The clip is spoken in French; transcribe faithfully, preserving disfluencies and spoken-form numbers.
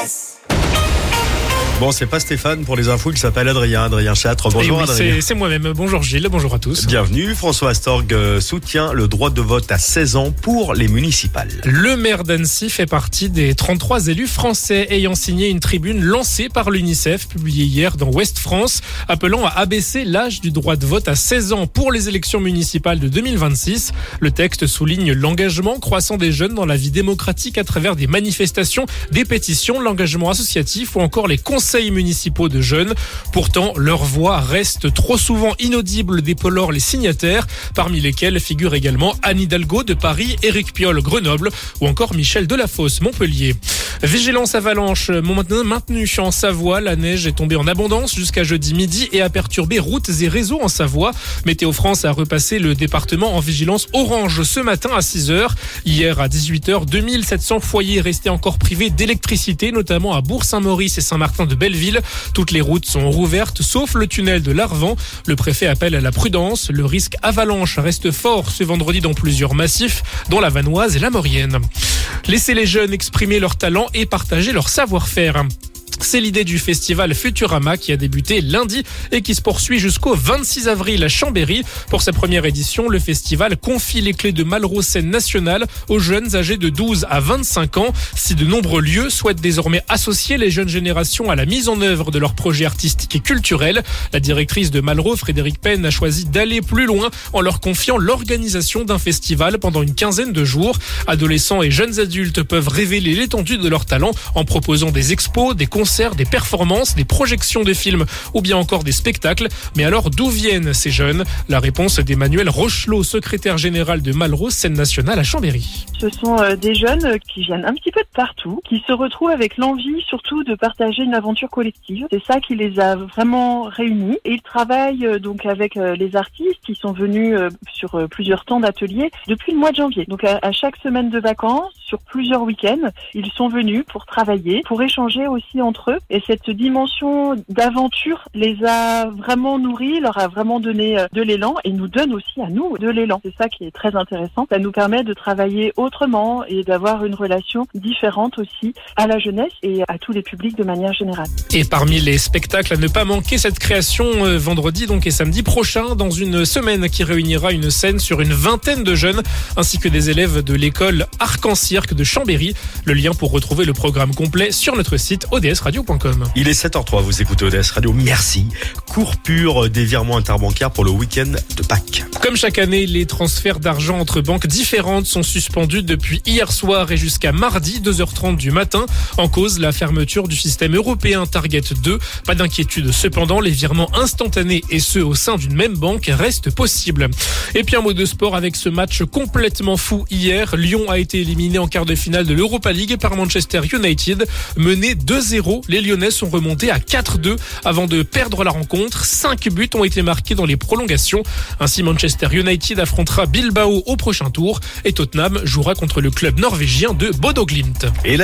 S. Bon, c'est pas Stéphane pour les infos, il s'appelle Adrien, Adrien Châtre. Bonjour oui, Adrien. C'est, c'est moi-même. Bonjour Gilles, bonjour à tous. Bienvenue. François Astorg euh, soutient le droit de vote à seize ans pour les municipales. Le maire d'Annecy fait partie des trente-trois élus français ayant signé une tribune lancée par l'UNICEF, publiée hier dans Ouest France, appelant à abaisser l'âge du droit de vote à seize ans pour les élections municipales de deux mille vingt-six. Le texte souligne l'engagement croissant des jeunes dans la vie démocratique à travers des manifestations, des pétitions, l'engagement associatif ou encore les conseils municipaux de jeunes. Pourtant, leur voix reste trop souvent inaudible, déplorent les signataires, parmi lesquels figurent également Anne Hidalgo de Paris, Éric Piolle Grenoble ou encore Michel Delafosse Montpellier. Vigilance avalanche maintenue en Savoie. La neige est tombée en abondance jusqu'à jeudi midi et a perturbé routes et réseaux en Savoie. Météo France a repassé le département en vigilance orange ce matin à six heures. Hier à dix-huit heures, deux mille sept cents foyers restaient encore privés d'électricité, notamment à Bourg-Saint-Maurice et Saint-Martin de Belleville. Toutes les routes sont rouvertes sauf le tunnel de l'Arvan. Le préfet appelle à la prudence. Le risque avalanche reste fort ce vendredi dans plusieurs massifs, dont la Vanoise et la Maurienne. Laissez les jeunes exprimer leur talent et partager leur savoir-faire. C'est l'idée du festival Futurama qui a débuté lundi et qui se poursuit jusqu'au vingt-six avril à Chambéry. Pour sa première édition, le festival confie les clés de Malraux scène nationale aux jeunes âgés de douze à vingt-cinq ans. Si de nombreux lieux souhaitent désormais associer les jeunes générations à la mise en œuvre de leurs projets artistiques et culturels, la directrice de Malraux, Frédéric Penn, a choisi d'aller plus loin en leur confiant l'organisation d'un festival pendant une quinzaine de jours. Adolescents et jeunes adultes peuvent révéler l'étendue de leur talent en proposant des expos, des concerts, des performances, des projections de films ou bien encore des spectacles. Mais alors d'où viennent ces jeunes ? La réponse d'Emmanuel Rochelot, secrétaire général de Malraux scène nationale à Chambéry. Ce sont des jeunes qui viennent un petit peu de partout, qui se retrouvent avec l'envie surtout de partager une aventure collective. C'est ça qui les a vraiment réunis. Et ils travaillent donc avec les artistes qui sont venus sur plusieurs temps d'ateliers depuis le mois de janvier. Donc à chaque semaine de vacances, sur plusieurs week-ends, ils sont venus pour travailler, pour échanger aussi entre eux. Et cette dimension d'aventure les a vraiment nourris, leur a vraiment donné de l'élan et nous donne aussi à nous de l'élan. C'est ça qui est très intéressant. Ça nous permet de travailler autrement et d'avoir une relation différente aussi à la jeunesse et à tous les publics de manière générale. Et parmi les spectacles à ne pas manquer, cette création euh, vendredi donc et samedi prochain dans une semaine qui réunira une scène sur une vingtaine de jeunes ainsi que des élèves de l'école Arc-en-Cirque de Chambéry. Le lien pour retrouver le programme complet sur notre site o d s radio point com. Il est sept heures zéro trois, vous écoutez O D S Radio, merci. Cours pur des virements interbancaires pour le week-end de Pâques. Comme chaque année, les transferts d'argent entre banques différentes sont suspendus depuis hier soir et jusqu'à mardi, deux heures trente du matin. En cause, la fermeture du système européen Target deux. Pas d'inquiétude cependant, les virements instantanés et ceux au sein d'une même banque restent possibles. Et puis un mot de sport avec ce match complètement fou hier. Lyon a été éliminé en quart de finale de l'Europa League par Manchester United. Mené deux zéro, les Lyonnais sont remontés à quatre deux avant de perdre la rencontre. Cinq buts ont été marqués dans les prolongations. Ainsi, Manchester United affrontera Bilbao au prochain tour et Tottenham jouera contre le club norvégien de Bodo Glimt. Et la